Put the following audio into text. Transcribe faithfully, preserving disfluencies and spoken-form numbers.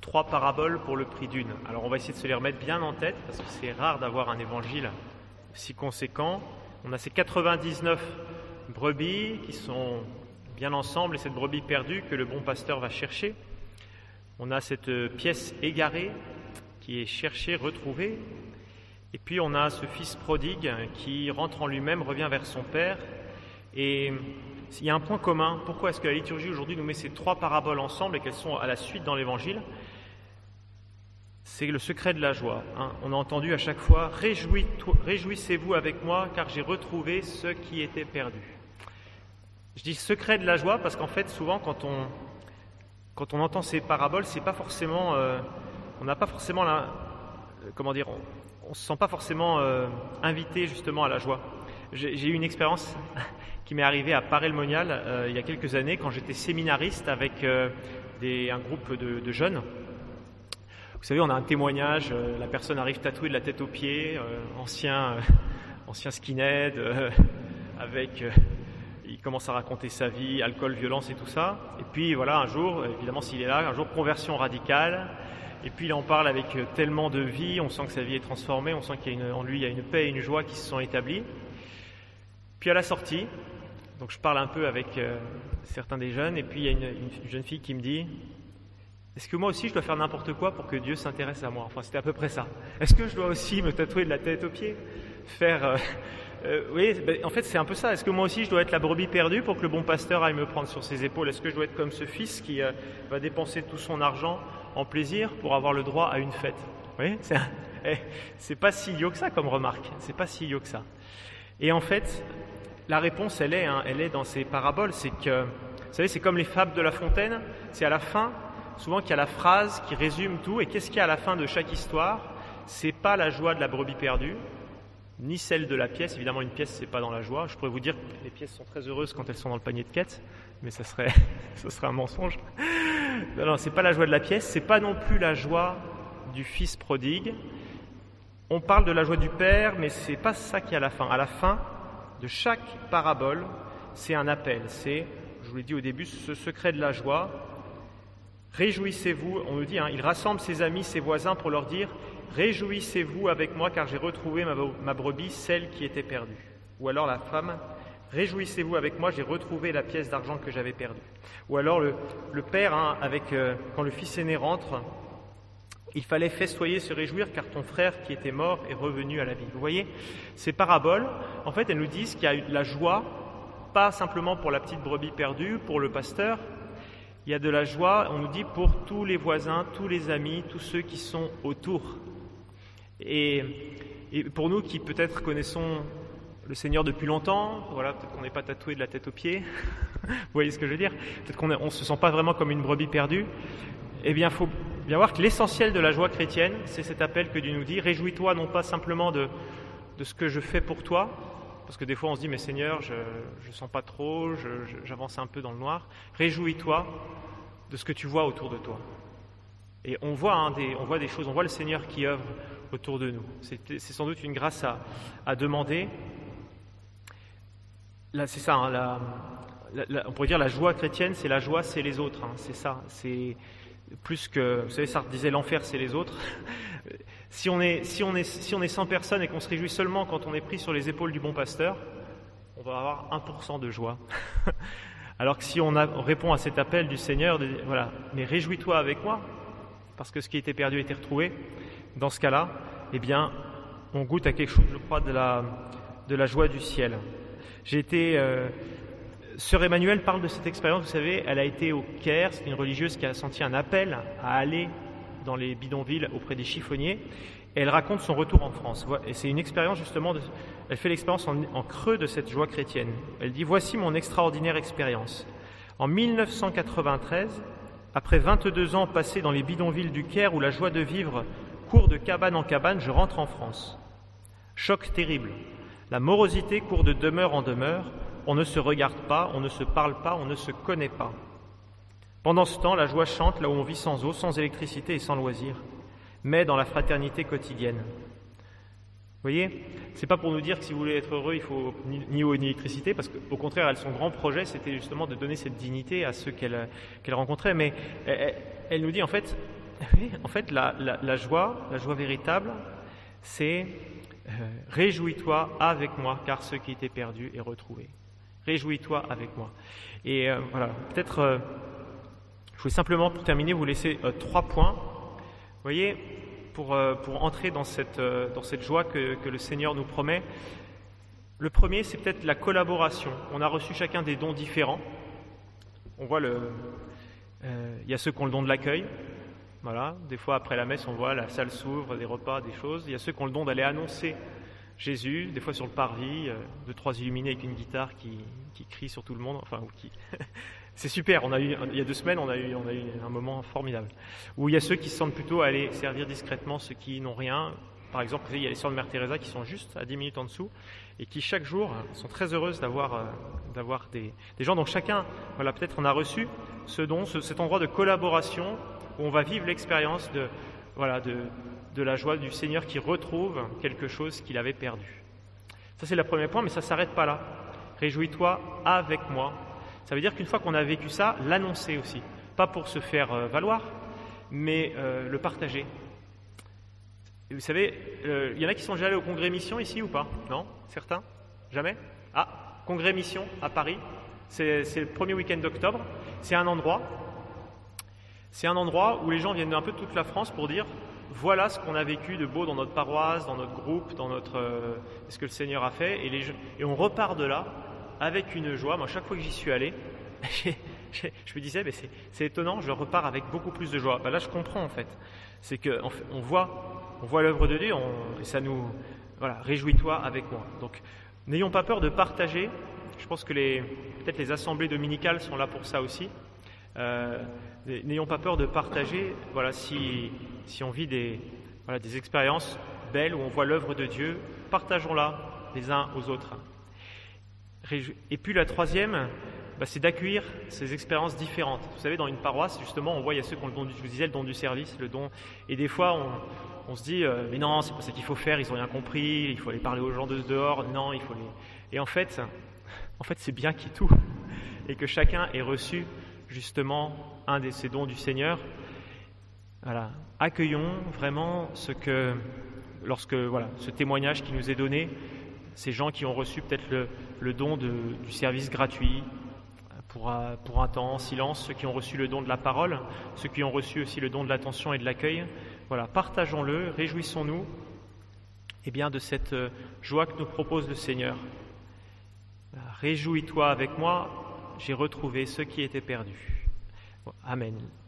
trois paraboles pour le prix d'une. Alors on va essayer de se les remettre bien en tête, parce que c'est rare d'avoir un évangile si conséquent. On a ces quatre-vingt-dix-neuf brebis qui sont bien ensemble, et cette brebis perdue que le bon pasteur va chercher. On a cette pièce égarée qui est cherchée, retrouvée. Et puis on a ce fils prodigue qui rentre en lui-même, revient vers son père. Et il y a un point commun. Pourquoi est-ce que la liturgie aujourd'hui nous met ces trois paraboles ensemble et qu'elles sont à la suite dans l'Évangile? C'est le secret de la joie. Hein. On a entendu à chaque fois « Réjouissez-vous avec moi, car j'ai retrouvé ce qui était perdu ». Je dis « secret de la joie » parce qu'en fait, souvent, quand on, quand on entend ces paraboles, c'est pas forcément, euh, on n'a pas forcément la, euh, comment dire, on ne se sent pas forcément euh, invité justement à la joie. J'ai, j'ai eu une expérience qui m'est arrivée à Paray-le-Monial euh, il y a quelques années quand j'étais séminariste avec euh, des, un groupe de, de jeunes. Vous savez, on a un témoignage, euh, la personne arrive tatouée de la tête aux pieds, euh, ancien, euh, ancien skinhead, euh, avec, euh, il commence à raconter sa vie, alcool, violence et tout ça. Et puis voilà, un jour, évidemment s'il est là, un jour conversion radicale. Et puis il en parle avec tellement de vie, on sent que sa vie est transformée, on sent qu'il y a une, en lui il y a une paix et une joie qui se sont établies. Puis à la sortie, donc je parle un peu avec euh, certains des jeunes, et puis il y a une, une jeune fille qui me dit « Est-ce que moi aussi je dois faire n'importe quoi pour que Dieu s'intéresse à moi ?» Enfin c'était à peu près ça. « Est-ce que je dois aussi me tatouer de la tête aux pieds ?» Faire... Euh, euh, oui, ben, en fait c'est un peu ça. Est-ce que moi aussi je dois être la brebis perdue pour que le bon pasteur aille me prendre sur ses épaules? Est-ce que je dois être comme ce fils qui euh, va dépenser tout son argent en plaisir pour avoir le droit à une fête? Vous voyez, c'est, un... eh, c'est pas si idiot que ça comme remarque. C'est pas si idiot que ça. Et en fait, la réponse, elle est, hein, elle est dans ces paraboles. C'est que, vous savez, c'est comme les fables de La Fontaine. C'est à la fin, souvent, qu'il y a la phrase qui résume tout. Et qu'est-ce qu'il y a à la fin de chaque histoire? C'est pas la joie de la brebis perdue, ni celle de la pièce. Évidemment, une pièce, c'est pas dans la joie. Je pourrais vous dire que les pièces sont très heureuses quand elles sont dans le panier de quête, mais ça serait, ça serait un mensonge. Non, non, c'est pas la joie de la pièce. C'est pas non plus la joie du fils prodigue. On parle de la joie du Père, mais c'est pas ça qui est à la fin. À la fin de chaque parabole, c'est un appel. C'est, je vous l'ai dit au début, ce secret de la joie. Réjouissez-vous, on nous dit, hein, il rassemble ses amis, ses voisins pour leur dire « Réjouissez-vous avec moi, car j'ai retrouvé ma, ma brebis, celle qui était perdue. » Ou alors la femme « Réjouissez-vous avec moi, j'ai retrouvé la pièce d'argent que j'avais perdue. » Ou alors le, le père, hein, avec, euh, quand le fils aîné rentre, il fallait festoyer, se réjouir, car ton frère qui était mort est revenu à la vie. Vous voyez, ces paraboles, en fait, elles nous disent qu'il y a de la joie, pas simplement pour la petite brebis perdue, pour le pasteur. Il y a de la joie, on nous dit, pour tous les voisins, tous les amis, tous ceux qui sont autour. Et, et pour nous qui peut-être connaissons le Seigneur depuis longtemps, voilà, peut-être qu'on n'est pas tatoué de la tête aux pieds, vous voyez ce que je veux dire? Peut-être qu'on ne se sent pas vraiment comme une brebis perdue. Eh bien, il faut bien voir que l'essentiel de la joie chrétienne, c'est cet appel que Dieu nous dit. Réjouis-toi non pas simplement de, de ce que je fais pour toi, parce que des fois on se dit, mais Seigneur, je ne sens pas trop, je, je, j'avance un peu dans le noir. Réjouis-toi de ce que tu vois autour de toi. Et on voit, hein, des, on voit des choses, on voit le Seigneur qui œuvre autour de nous. C'est, c'est sans doute une grâce à, à demander. Là, c'est ça, hein, la, la, la, on pourrait dire la joie chrétienne, c'est la joie, c'est les autres. Hein, c'est ça, c'est... Plus que, vous savez, Sartre disait l'enfer c'est les autres. Si on est, si on est, si on est cent personnes et qu'on se réjouit seulement quand on est pris sur les épaules du bon pasteur, on va avoir un pour cent de joie. Alors que si on, a, on répond à cet appel du Seigneur, de, voilà, mais réjouis-toi avec moi, parce que ce qui était perdu a été retrouvé, dans ce cas-là, eh bien, on goûte à quelque chose, je crois, de la, de la joie du ciel. J'ai été... Euh, Sœur Emmanuelle parle de cette expérience, vous savez, elle a été au Caire, c'est une religieuse qui a senti un appel à aller dans les bidonvilles auprès des chiffonniers, et elle raconte son retour en France. Et c'est une expérience justement, de, elle fait l'expérience en, en creux de cette joie chrétienne. Elle dit « Voici mon extraordinaire expérience. En mille neuf cent quatre-vingt-treize, après vingt-deux ans passés dans les bidonvilles du Caire où la joie de vivre court de cabane en cabane, je rentre en France. Choc terrible. La morosité court de demeure en demeure. On ne se regarde pas, on ne se parle pas, on ne se connaît pas. Pendant ce temps, la joie chante là où on vit sans eau, sans électricité et sans loisirs, mais dans la fraternité quotidienne. Vous voyez, c'est pas pour nous dire que si vous voulez être heureux, il faut ni, ni eau ni électricité, parce qu'au contraire, elle, son grand projet, c'était justement de donner cette dignité à ceux qu'elle, qu'elle rencontrait. Mais elle, elle nous dit en fait, savez, en fait, la, la, la joie, la joie véritable, c'est euh, réjouis-toi avec moi, car ce qui était perdu est retrouvé. Réjouis-toi avec moi. Et euh, voilà, peut-être, euh, je voulais simplement, pour terminer, vous laisser euh, trois points. Vous voyez, pour, euh, pour entrer dans cette, euh, dans cette joie que, que le Seigneur nous promet. Le premier, c'est peut-être la collaboration. On a reçu chacun des dons différents. On voit le... Euh, il y a ceux qui ont le don de l'accueil. Voilà. Des fois, après la messe, on voit la salle s'ouvre, des repas, des choses. Il y a ceux qui ont le don d'aller annoncer Jésus, des fois sur le parvis, euh, deux, trois illuminés avec une guitare qui, qui crie sur tout le monde. Enfin, ou qui... C'est super. On a eu, il y a deux semaines, on a eu, on a eu un moment formidable. Ou il y a ceux qui se sentent plutôt à aller servir discrètement ceux qui n'ont rien. Par exemple, il y a les sœurs de Mère Teresa qui sont juste à dix minutes en dessous et qui chaque jour sont très heureuses d'avoir, euh, d'avoir des, des gens. Donc chacun, voilà, peut-être on a reçu ce don, ce, cet endroit de collaboration où on va vivre l'expérience de, voilà, de, de la joie du Seigneur qui retrouve quelque chose qu'il avait perdu. Ça c'est le premier point, mais ça ne s'arrête pas là. Réjouis-toi avec moi. Ça veut dire qu'une fois qu'on a vécu ça, l'annoncer aussi. Pas pour se faire euh, valoir, mais euh, le partager. Et vous savez, il euh, y en a qui sont déjà allés au Congrès Mission ici ou pas? Non? Certains? Jamais? Ah, Congrès Mission à Paris, c'est, c'est le premier week-end d'octobre. C'est un endroit, c'est un endroit où les gens viennent un peu de toute la France pour dire voilà ce qu'on a vécu de beau dans notre paroisse, dans notre groupe, dans notre euh, ce que le Seigneur a fait, et, les, et on repart de là avec une joie. Moi, chaque fois que j'y suis allé, j'ai, j'ai, je me disais, mais c'est, c'est étonnant, je repars avec beaucoup plus de joie. Ben là, je comprends en fait. C'est qu'on on voit. On voit l'œuvre de Dieu on, et ça nous... Voilà, réjouis-toi avec moi. Donc, n'ayons pas peur de partager. Je pense que les, peut-être les assemblées dominicales sont là pour ça aussi. Euh, n'ayons pas peur de partager. Voilà, si, si on vit des, voilà, des expériences belles où on voit l'œuvre de Dieu, partageons-la les uns aux autres. Et puis la troisième, bah, c'est d'accueillir ces expériences différentes. Vous savez, dans une paroisse, justement, on voit, il y a ceux qui ont le don du, je vous disais, le don du service, le don... Et des fois, on... On se dit, euh, mais non, c'est pas ça qu'il faut faire, ils n'ont rien compris, il faut aller parler aux gens de dehors, non, il faut les... Et en fait, en fait c'est bien qu'il y ait tout, et que chacun ait reçu justement un de ces dons du Seigneur. Voilà, accueillons vraiment ce que, lorsque, voilà, ce témoignage qui nous est donné, ces gens qui ont reçu peut-être le, le don de, du service gratuit, pour, pour un temps en silence, ceux qui ont reçu le don de la parole, ceux qui ont reçu aussi le don de l'attention et de l'accueil. Voilà, partageons-le, réjouissons-nous eh bien, de cette joie que nous propose le Seigneur. Voilà, réjouis-toi avec moi, j'ai retrouvé ce qui était perdu. Bon, amen.